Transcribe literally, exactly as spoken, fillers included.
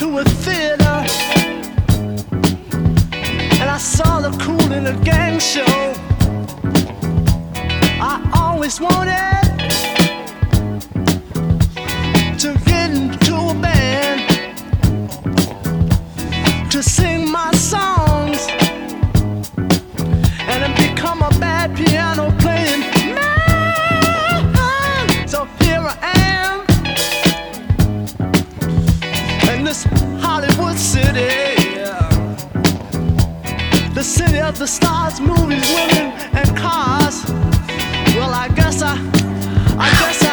to a theater and I saw the Kool in a Gang show. I always wanted to get into a band to sing my songs and then become a bad piano playing man. So here I am in this Hollywood city, the city of the stars, movies, women, and cars. Well, I guess I, I guess I